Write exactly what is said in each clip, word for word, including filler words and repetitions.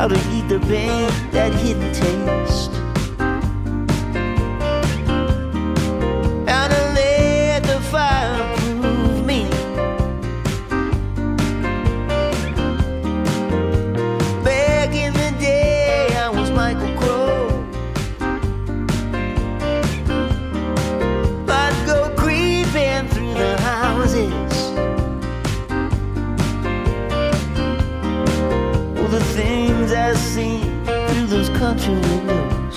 how to eat the pain, that hidden taste. How to let the fire prove me. Back in the day, I was Michael Crowe. I'd go creeping through the houses. Oh, the things I see through those country windows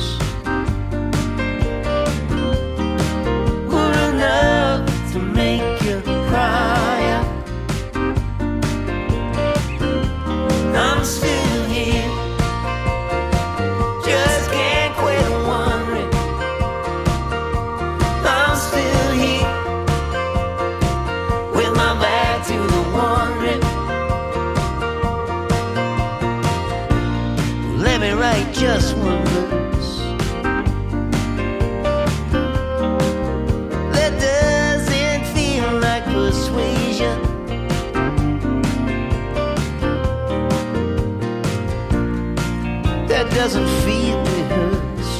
were enough to make you cry out. I'm still here, just can't quit wondering. I'm still here, with my back to the wandering. Let me write just one verse that doesn't feel like persuasion. That doesn't feel rehearsed.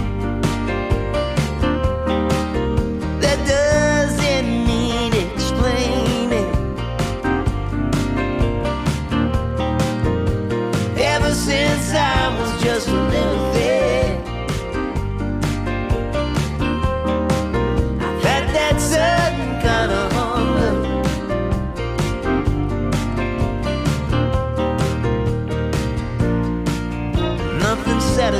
That doesn't need explaining. Ever since I was just a little thing, I've had that sudden kind of hunger. Nothing satisfies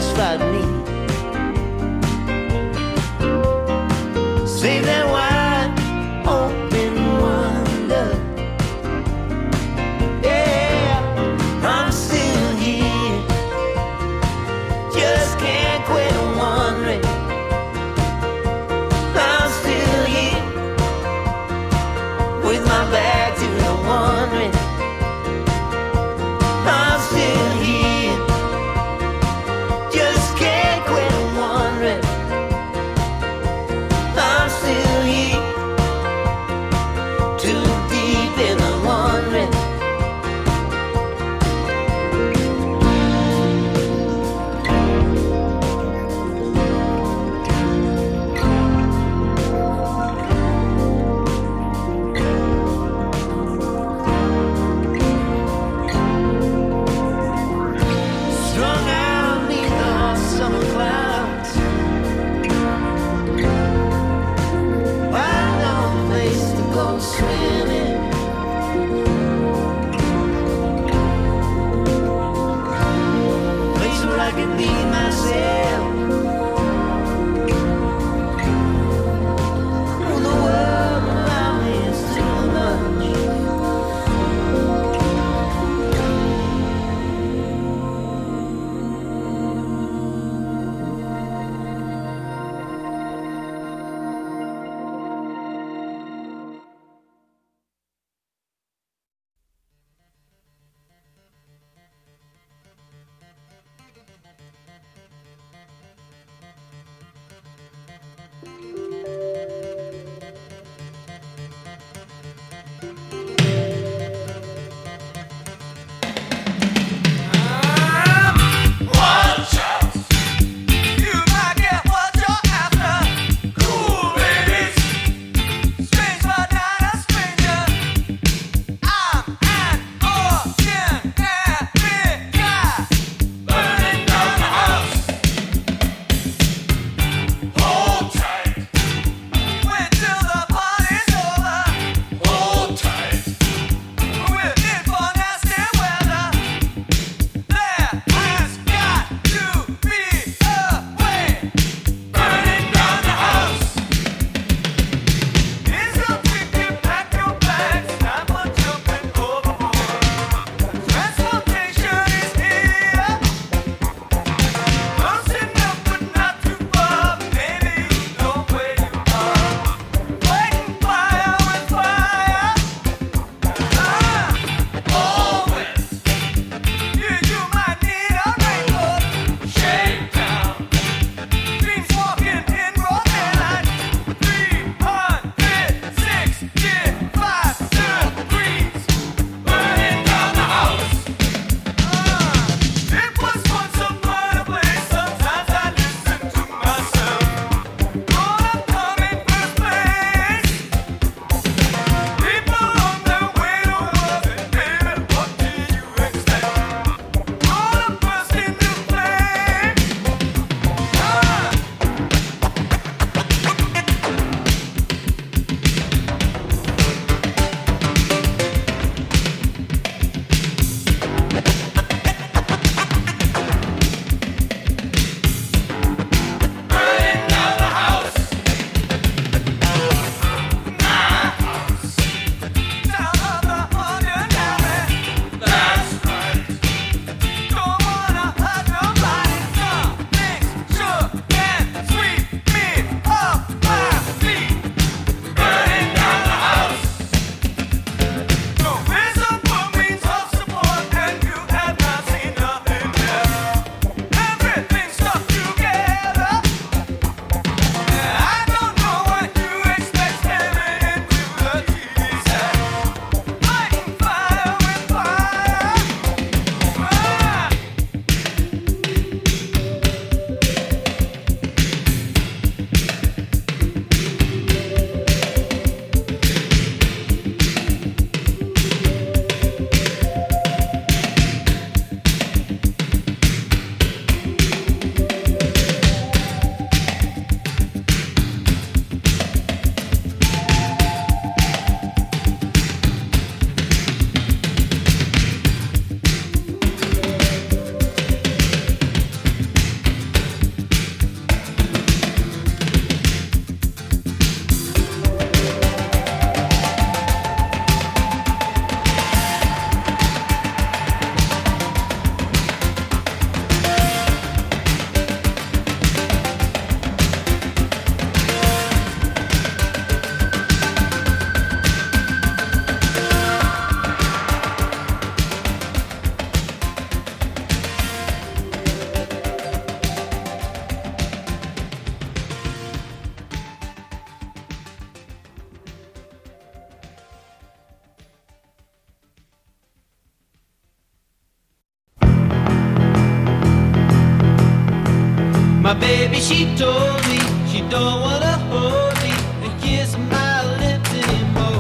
My baby, she told me she don't wanna hold me and kiss my lips anymore.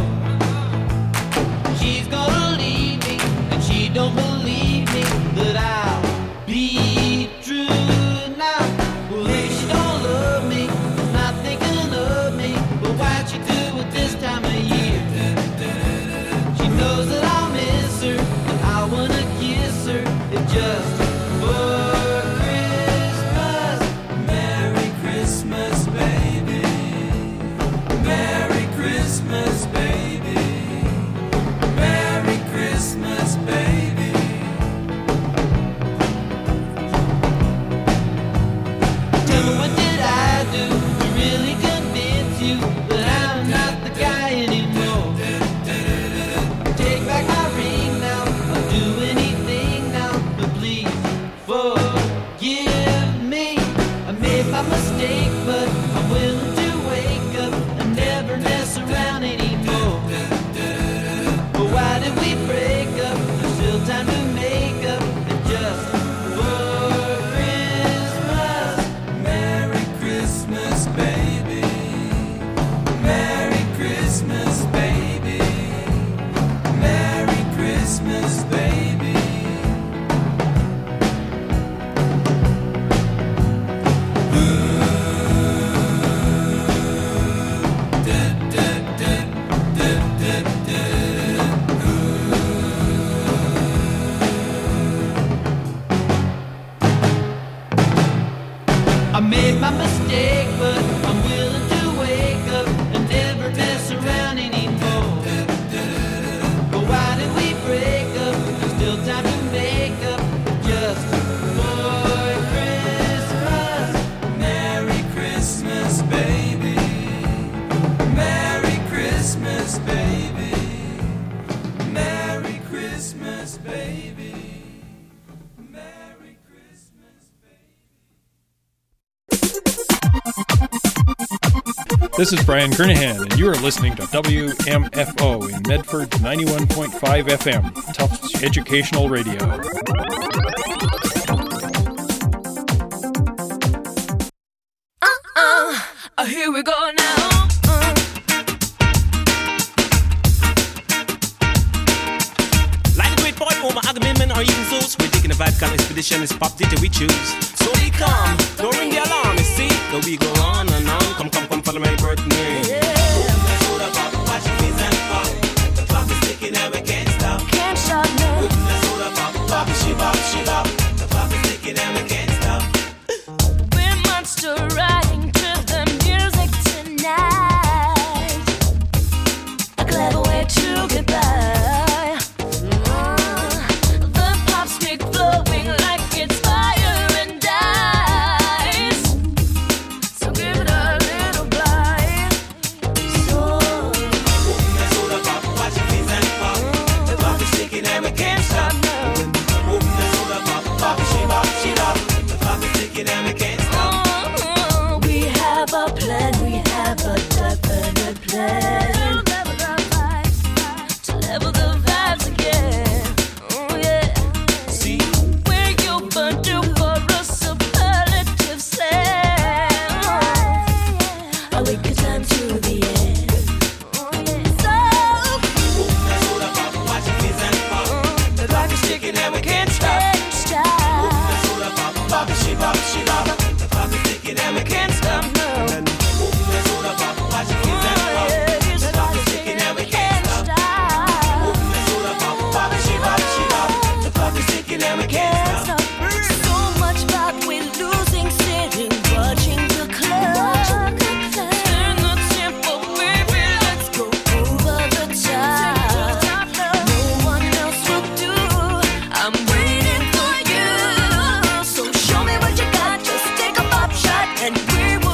She's gonna leave me and she don't believe me that I'll be true now. Well, if she don't love me, not thinking of me, but why'd she do it this time of year? She knows that I'll miss her and I wanna kiss her. It just for Christmas. Merry Christmas, baby. Merry Christmas, baby. Merry Christmas, baby. Tell me, what did I do to really convince you that I'm not the guy anymore? Take back my ring now, I'll do anything now, but please forgive me. I made my mistake, but I'm willing to wake up and never mess around anymore. But why did we break up? There's still time to make up, and just for Christmas. Merry Christmas, baby. Merry Christmas, baby. Merry Christmas, baby. I made my mistake, but I'm willing to wake up and never mess around anymore. But why did we break up? There's still time to make up, just for Christmas. Merry Christmas, baby. Merry Christmas, baby. Merry Christmas, baby. Merry Christmas, baby. This is Brian Kernahan, and you are listening to W M F O in Medford ninety-one point five F M, Tufts Educational Radio. Uh-uh, uh, here we go now. Uh. Like the great boy Omar Agamemnon or even Zeus, we're taking a vibe kind of expedition, it's pop D J we choose. So we come, don't ring the alarm, you see, though we go on and on, come, come, come, follow my birthday. Yeah. Soda pop, watch your face and pop, the clock is ticking and we can't stop. Can't stop now. Soda pop, pop, she bop, she bop, the clock is ticking and we can't stop. We're monster riding to the music tonight. A clever way to get by. Uh, the pop stick flowing like it's fire and ice. So give it a little bite. So Soda pop, watch your face and pop, the clock is ticking and we can't stop. now. Soda pop, pop, she bop, she bop, the clock is ticking and we can't stop. Uh, we have a plan, we have a definite plan. To level the vibes again. Oh yeah. See, We're overdue for a superlative sound. I'll wait good time to the end. Oh yeah. soda pop, watch your face and pop, So the clock is ticking and we can't stop. can't stop. Soda pop, pop, she bop, she bop, the clock is ticking and we can't stop. No. Soda pop, watch your face and pop, the clock is ticking and we can't stop. Soda pop, pop, she bop, she bop, the clock is ticking and we can't stop. So much back, we're losing, sitting, watching the clock. Turn the tempo, baby, let's go over the top. No one else will do. I'm waiting for you. So show me what you got, just take a pop shot and we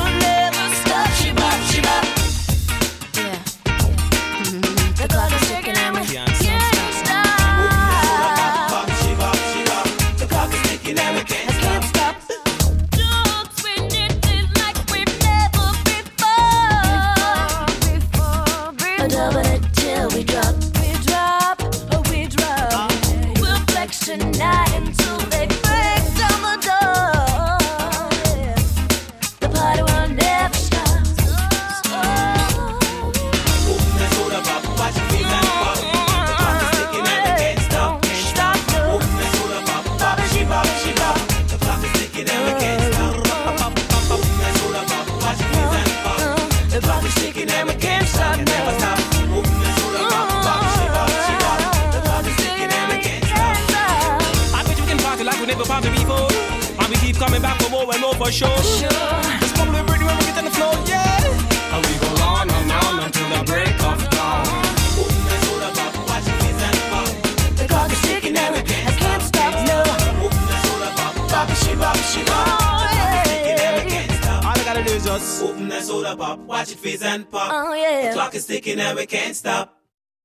coming back for more and more for sure. Sure. It's probably pretty when we get on the floor, yeah. And we go on and on until the break of dawn. Open the soda pop, watch the kids and pop. The clock is ticking and I can't stop, no. Open the soda pop, pop it, she pop it, she pop. Oh, yeah. All I gotta do is just open that soda pop, watch it fizz and pop. Oh, yeah. The clock is ticking and we can't stop.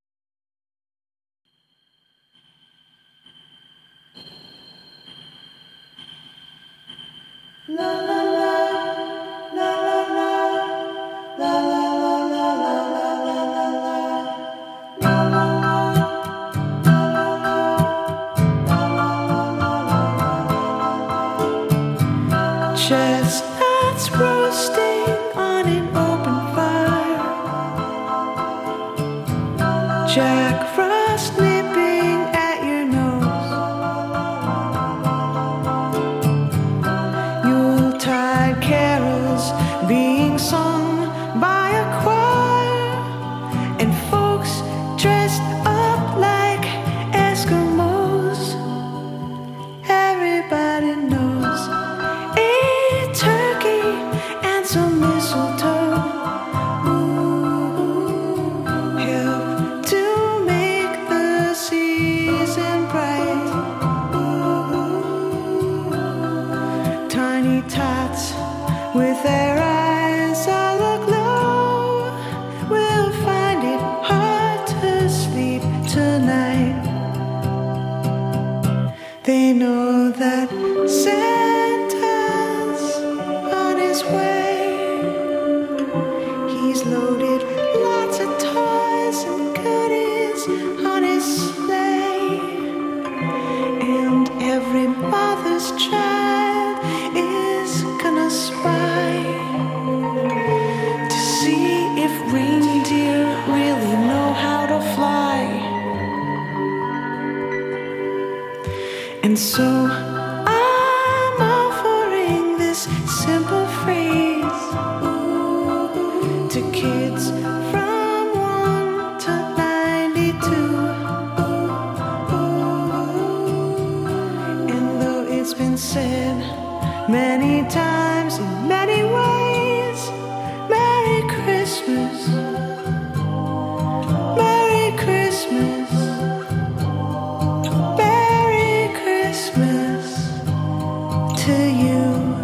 La la la, la la la, la la la la la la la. Chestnuts roasting on an open fire. Jack Frost nipping at your nose. Yuletide carols being sung by a choir, and folks dressed up like Eskimos. Everybody knows a turkey and some mistletoe ooh, help to make the season bright. Ooh, tiny tots with their eyes all aglow will find it hard to sleep tonight. They know that Santa's on his way. He's loaded lots of toys and goodies on his sleigh. And every mother's child is gonna spy to see if reindeer really know how to fly. And so I'm offering this simple phrase ooh, to kids from one to ninety-two. Ooh, ooh. And though it's been said many times in many ways, Merry Christmas, Merry Christmas, Merry Christmas to you.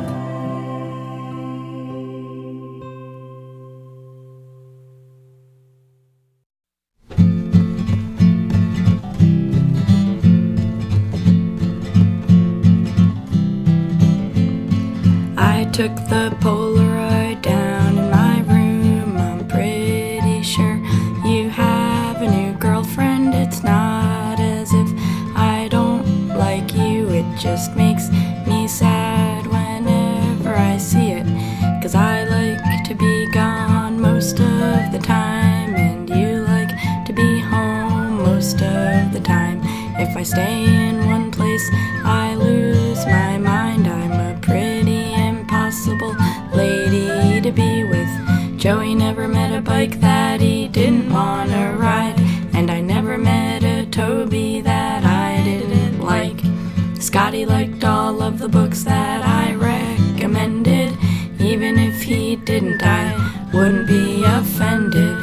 I took the Polaroid down in my room. I'm pretty sure you have a new girlfriend. It's not as if I don't like you. It just makes me sad whenever I see it. 'Cause I like to be gone most of the time, and you like to be home most of the time. If I stay in one place, I lose my mind. I'm a pretty impossible lady to be with. Joey never met a bike that he didn't want to ride, and I never met a Toby that I didn't like. Scotty liked all of the books that I recommended. Even if he didn't, I wouldn't be offended.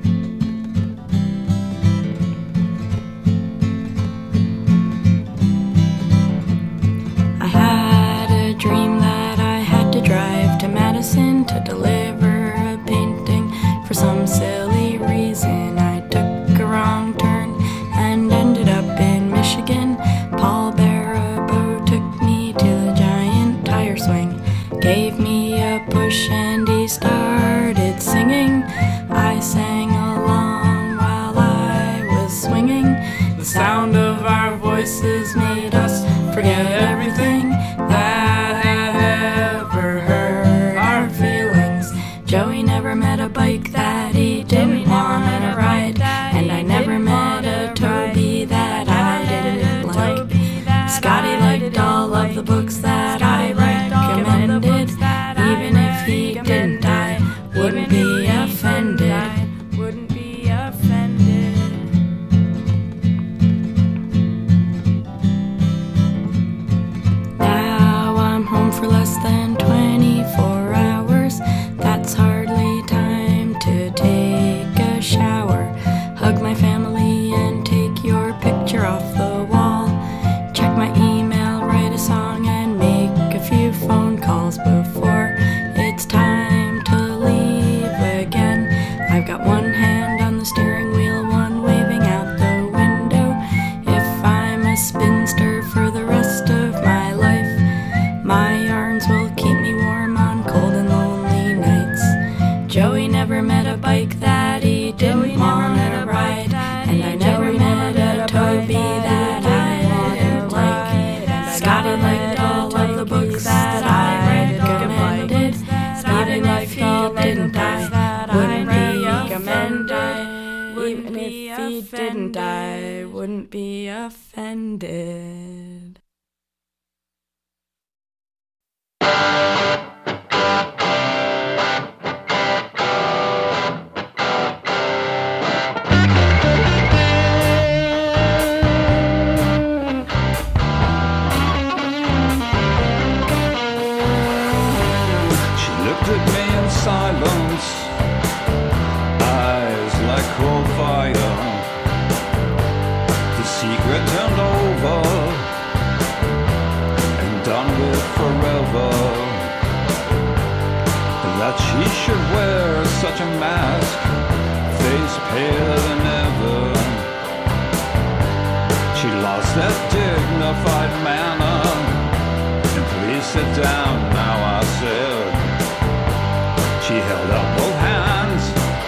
I had a dream that I had to drive to Madison to deliver a painting. For some silly reason, I took a wrong turn and ended up in Michigan. Paul Barabo took me to the giant tire swing, gave me a push, and he started singing. I sang along while I was swinging. The sound of our voices made us forget everything that had ever hurt our feelings. Joey never met a bike that he didn't want to ride, and I never met a Toby that I didn't like. Scotty liked all of the books that I recommended. Even if he didn't, I wouldn't be offended. Wouldn't be offended. I wouldn't be offended. Silence, eyes like cold fire. The secret turned over and done with forever. That she should wear such a mask, face paler than ever. She lost that dignified manner. And please sit down now, I said. She held out both hands,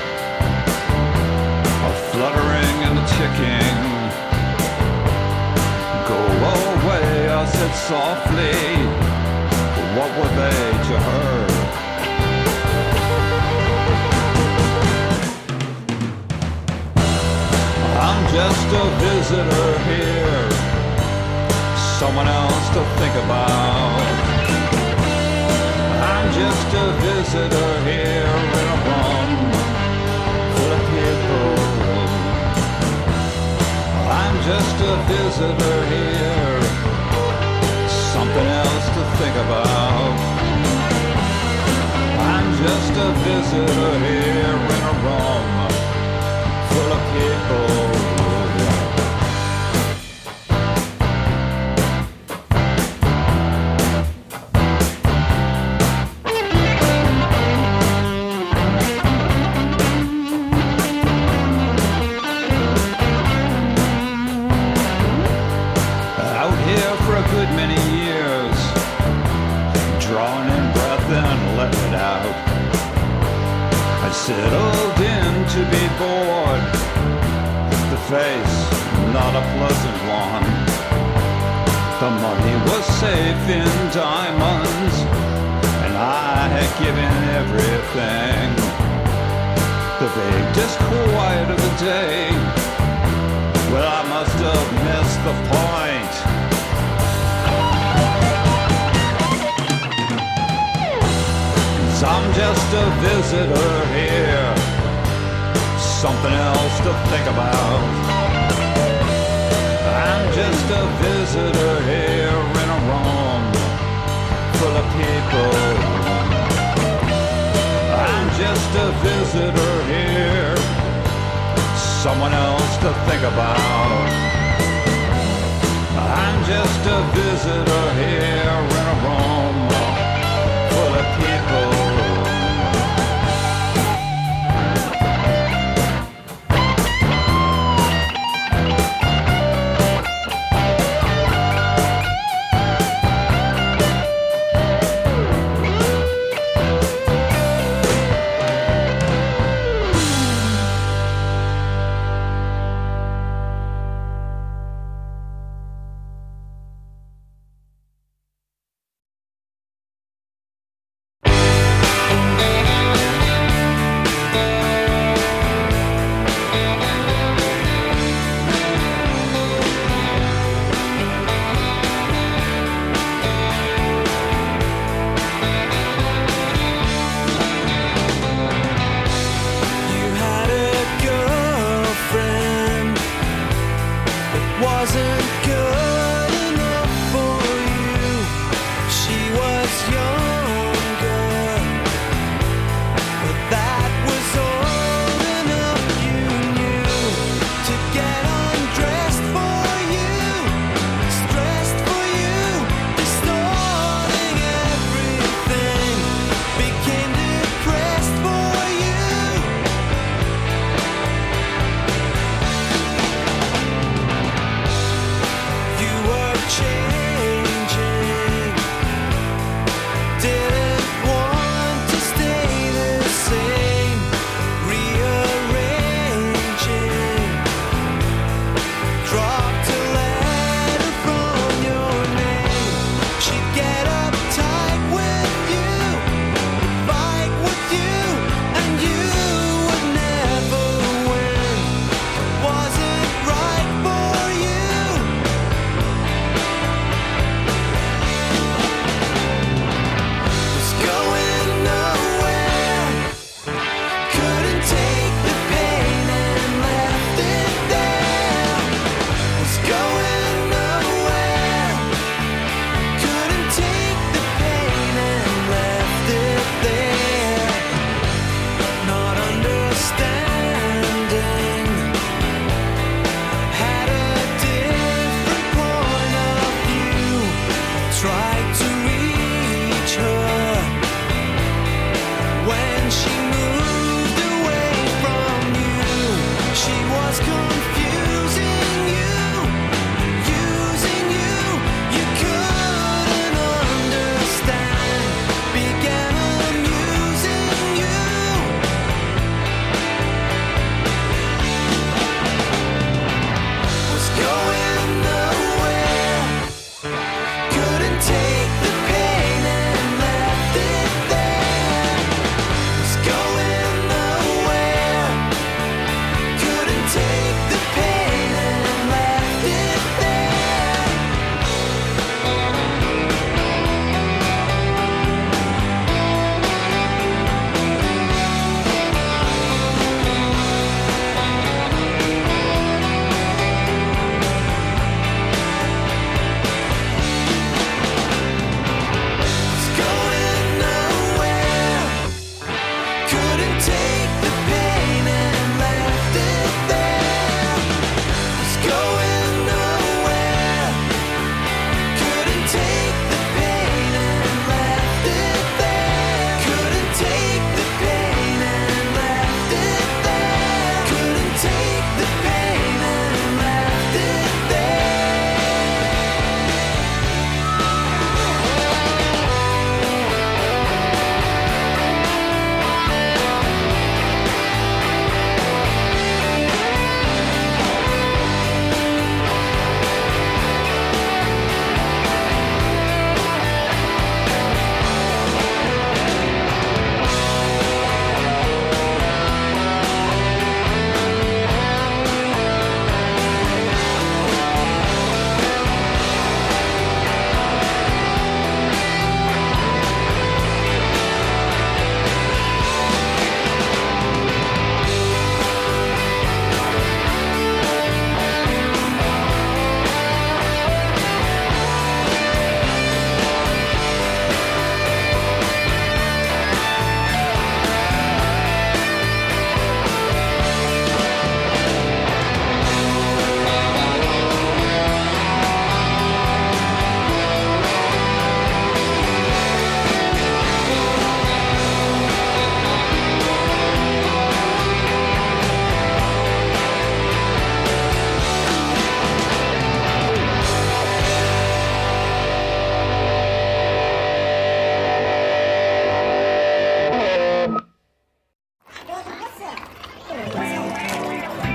a fluttering and a ticking. Go away, I said softly. What were they to her? I'm just a visitor here, someone else to think about. I'm just a visitor here in a room full of people. I'm just a visitor here, something else to think about. I'm just a visitor here in a room full of people. Settled in to be bored, the face not a pleasant one. The money was safe in diamonds, and I had given everything. The vague disquiet of the day, well, I must have missed the point. I'm just a visitor here, something else to think about. I'm just a visitor here in a room full of people. I'm just a visitor here, someone else to think about. I'm just a visitor here in a room full of people.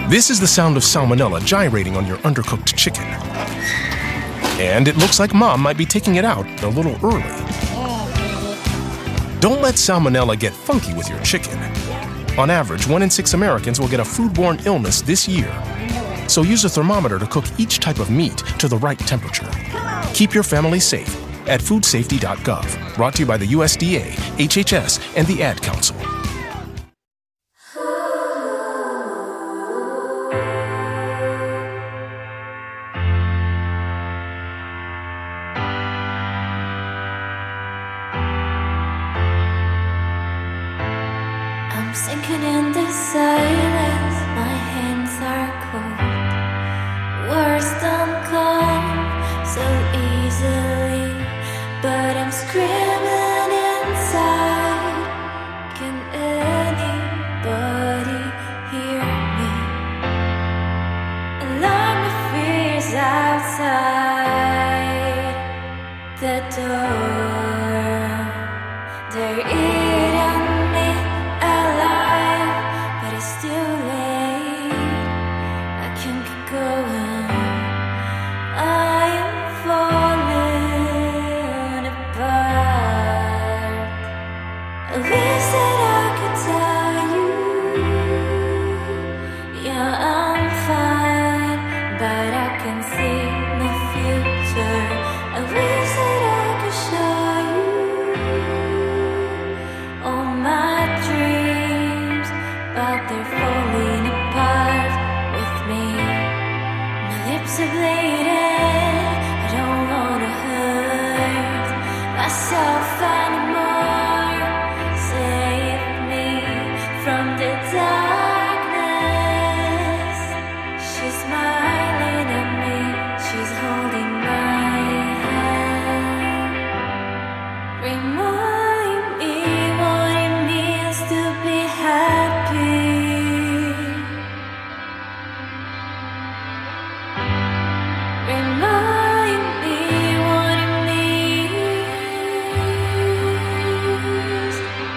This is the sound of salmonella gyrating on your undercooked chicken. And it looks like Mom might be taking it out a little early. Don't let salmonella get funky with your chicken. On average, one in six Americans will get a foodborne illness this year. So use a thermometer to cook each type of meat to the right temperature. Keep your family safe at food safety dot gov. Brought to you by the U S D A, H H S, and the Ad Council. I'm sinking in the silence, my hands are cold. Words don't come so easily, but I'm screaming inside. Can anybody hear me? Alarm the fears outside the door. They're eating me alive, but it's too late. I can't keep going. I am falling apart. I wish that I could tell you, yeah, I'm fine, but I can see my future. I wish that I could show you all my dreams, but they're falling apart with me. My lips are bleeding, I don't wanna hurt myself anymore. Save me from the darkness. She's smiling at me, she's holding my hand. Remind me what it means to be happy. Remind me what it means.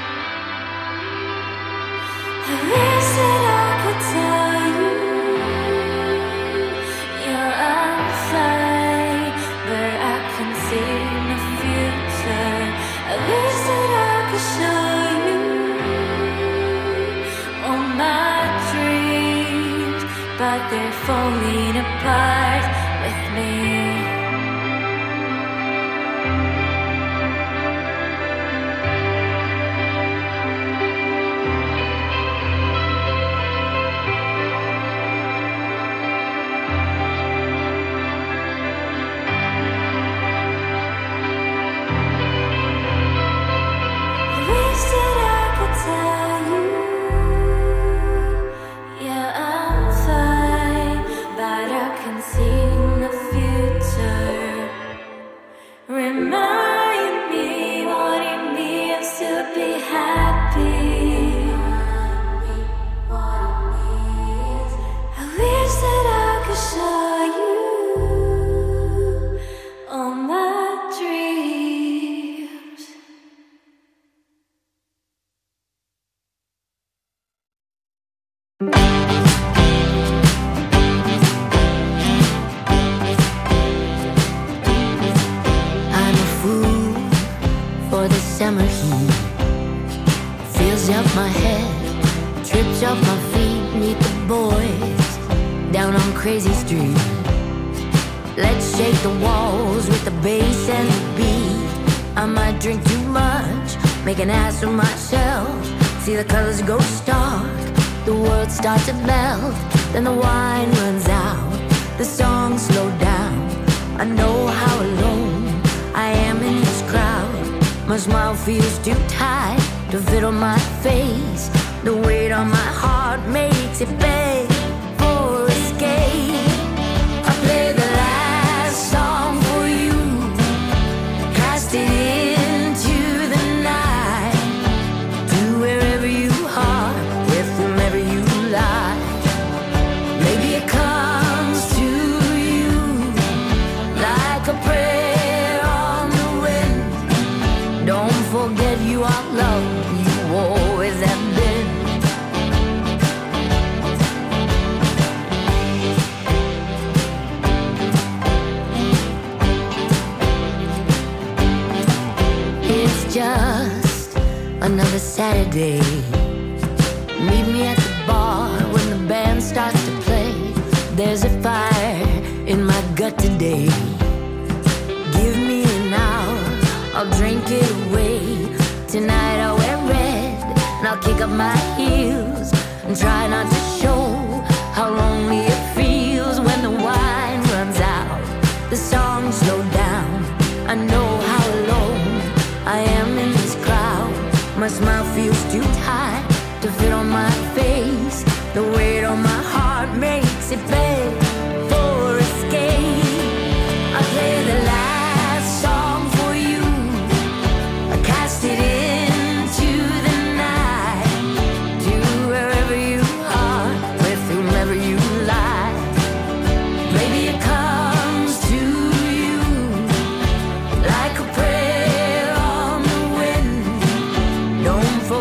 I wish that I could tell you, yeah, I'm fine, but I can see my future. I wish that I could show you all my dreams, but they're falling apart with me. I wish that I could tell you, yeah, I'm fine, but I can see the future. Remind me what it means to be happy. I wish that I could show you all my dreams. I'm a fool for the summer heat. Fills up my head, trips off my feet. Meet the boys down on Crazy Street. Let's shake the walls with the bass and the beat. I might drink too much, make an ass of myself. See the colors go stark, the world starts to melt. Then the wine runs out, the songs slow down. I know how alone I am in this crowd. My smile feels too tight to fit on my face. The weight on my heart makes it beg for escape. I play the last song for you, cast it into the night, to wherever you are, with whomever you like. Maybe it comes to you like a prayer on the wind. Don't forget you are loved, you always have been. day. Meet me at the bar when the band starts to play. There's a fire in my gut today. Give me an hour, I'll drink it away. Tonight I'll wear red and I'll kick up my heels and try not to show how lonely it feels when the wine runs out. The songs slow down. I know how alone I am in this crowd. My smile feels too tight to fit on my face. The weight on my heart makes it beg for escape. I play the last song for you. I cast it into the night, to wherever you are, with whomever you lie. Maybe it comes to you like a prayer on the wind. Don't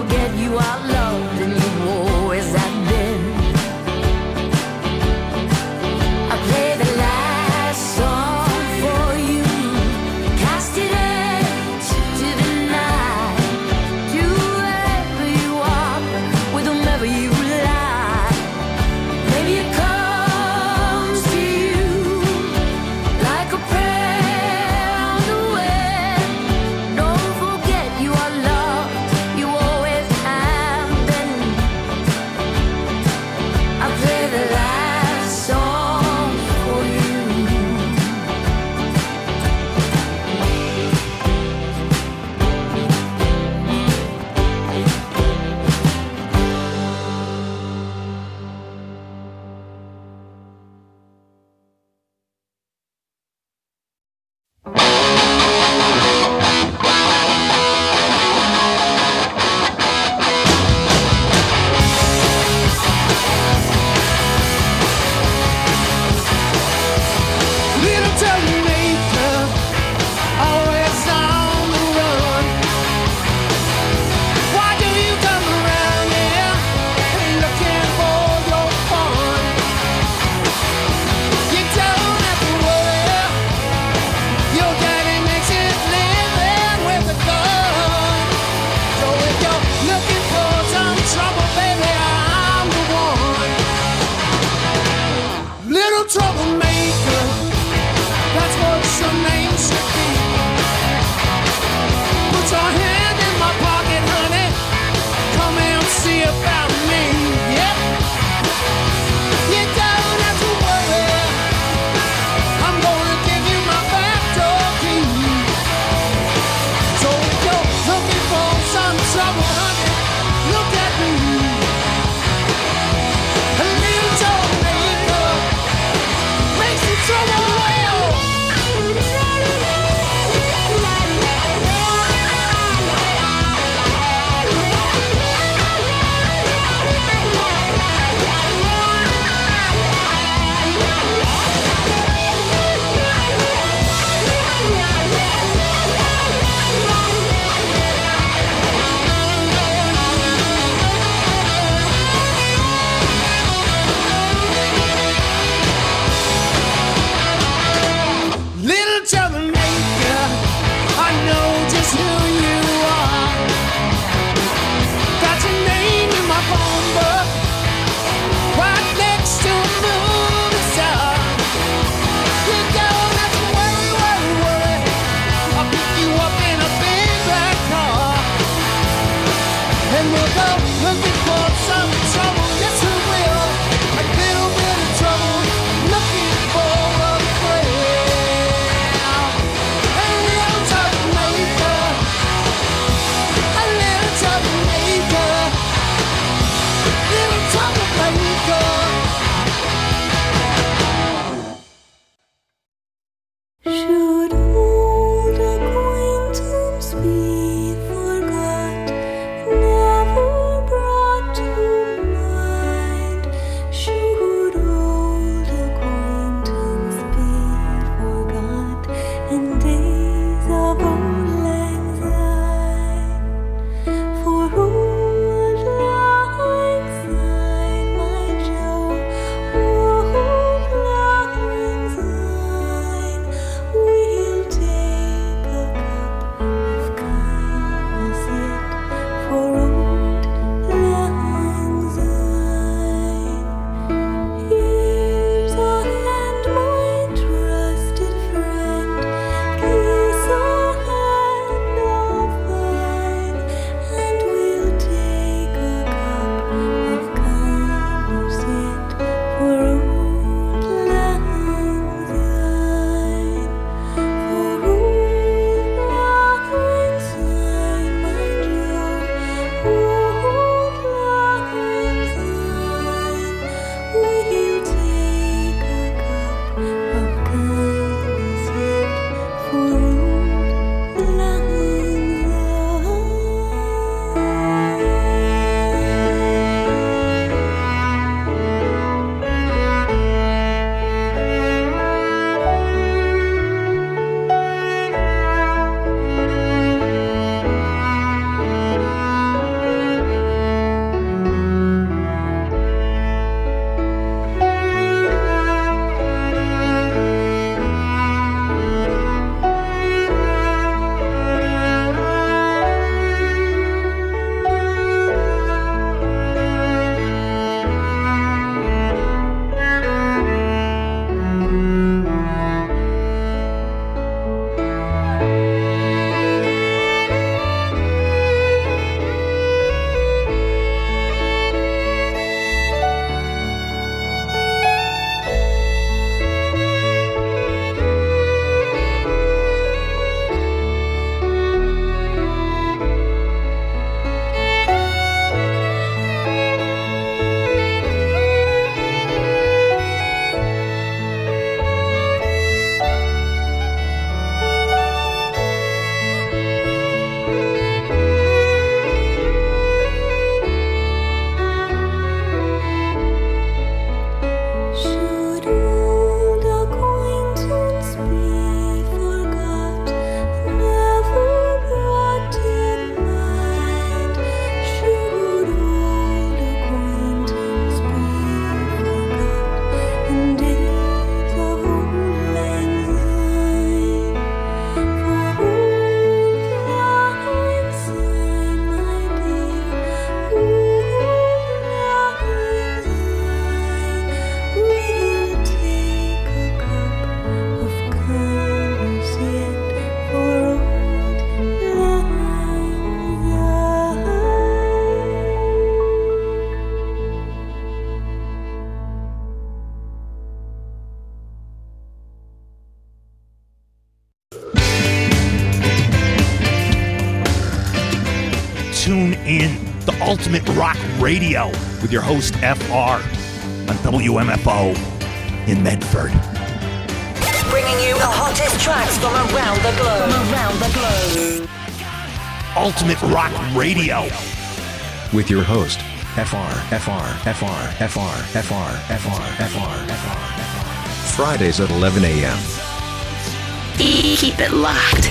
in the Ultimate Rock Radio with your host F R on W M F O in Medford. Bringing you the hottest tracks from around the globe. From around the globe. Ultimate Rock Radio with your host F R, F R, F R, F R, F R, F R, F R, F R, F R. Fridays at eleven a.m. Keep it locked.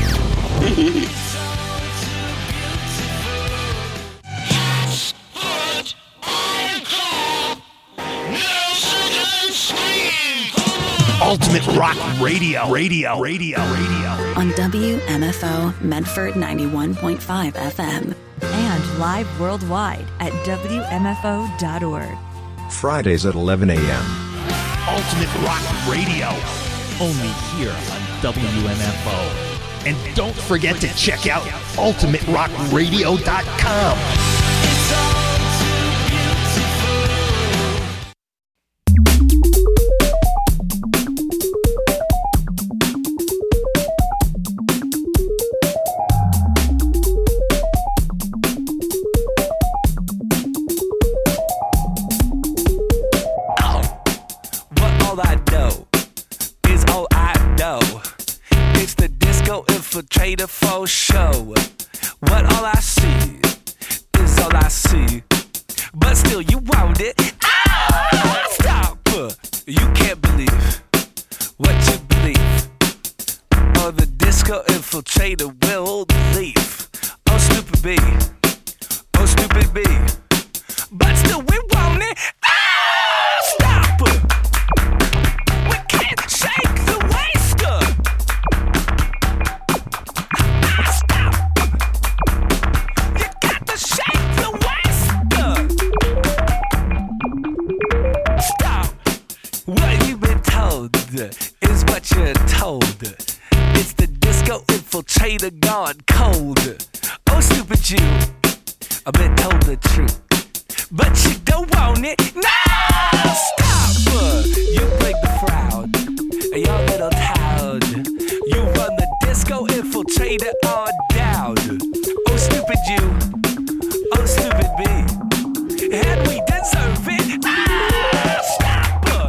Ultimate Rock Radio, Radio, Radio, Radio. On W M F O Medford ninety-one point five F M. And live worldwide at W M F O dot org. Fridays at eleven a.m. Ultimate Rock Radio. Only here on W M F O. And don't forget to check out ultimate rock radio dot com. Infiltrator for show. What all I see is all I see. But still you want it. Ah, stop. You can't believe what you believe. Or the disco infiltrator will leave. Oh stupid B. Oh stupid B. But still we want it. Ah, stop. We can't shake the waster. What you've been told is what you're told. It's the disco infiltrator gone cold. Oh, stupid you, I've been told the truth, but you don't want it. No, stop! You bring the crowd, your little town. You run the disco infiltrator on down. Oh, stupid you, oh, stupid me, and we deserve it. Ah, stop!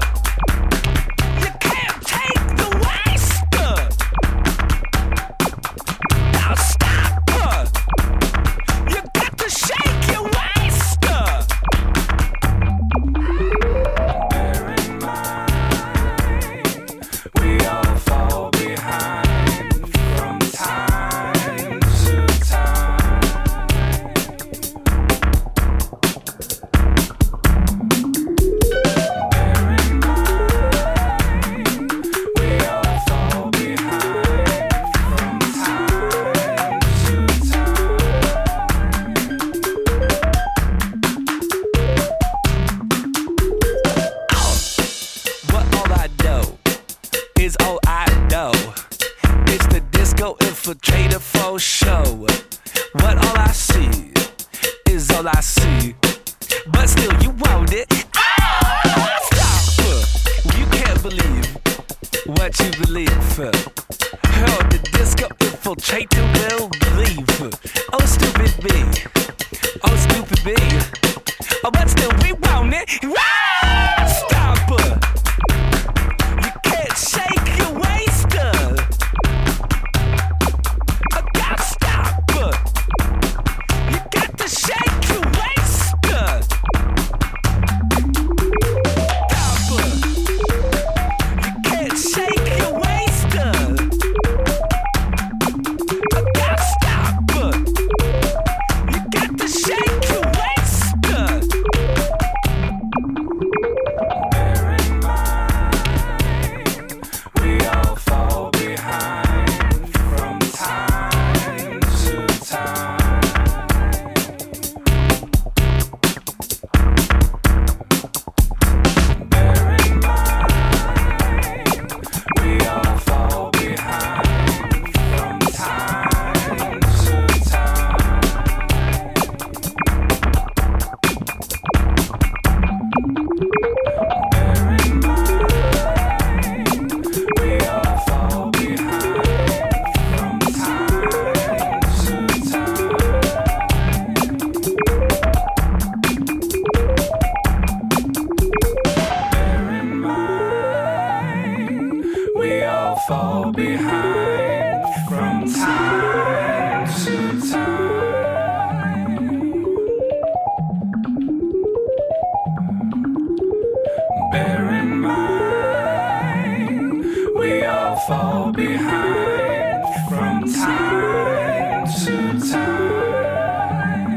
Infiltrator for show. What all I see is all I see. But still you want it. Ah, stop. You can't believe what you believe. Oh, the disco infiltrator will leave. Oh, stupid B. Oh, stupid B. Oh, but still we want it. Ah, stop. You can't shake your waster. Shake your waist. You can't shake your waist. I gotta stop. You got to shake your waist. Bear in mind. fall behind from time to time. Bear in mind, we all fall behind from time to time.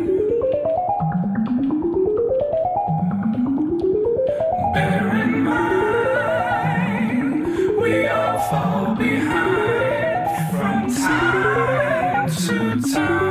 Bear in mind, we all fall behind from time to time.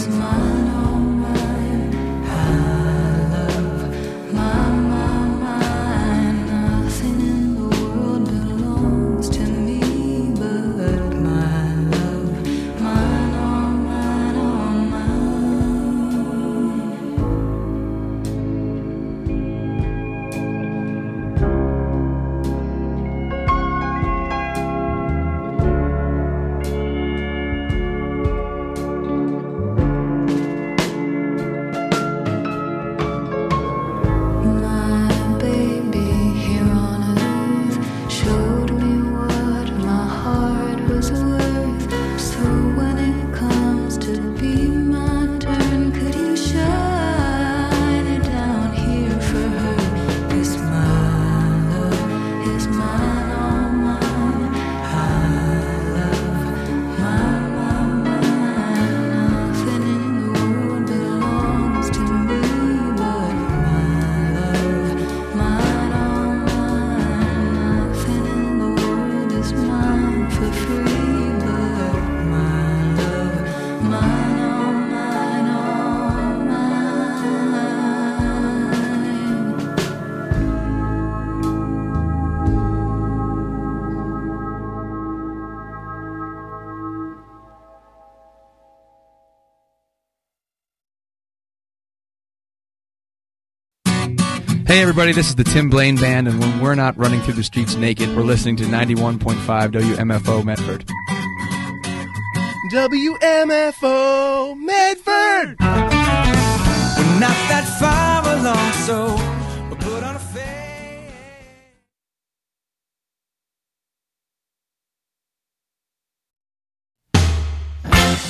Hey everybody, this is the Tim Blaine Band, and when we're not running through the streets naked, we're listening to ninety-one point five W M F O Medford. W M F O Medford! We're not that far along, so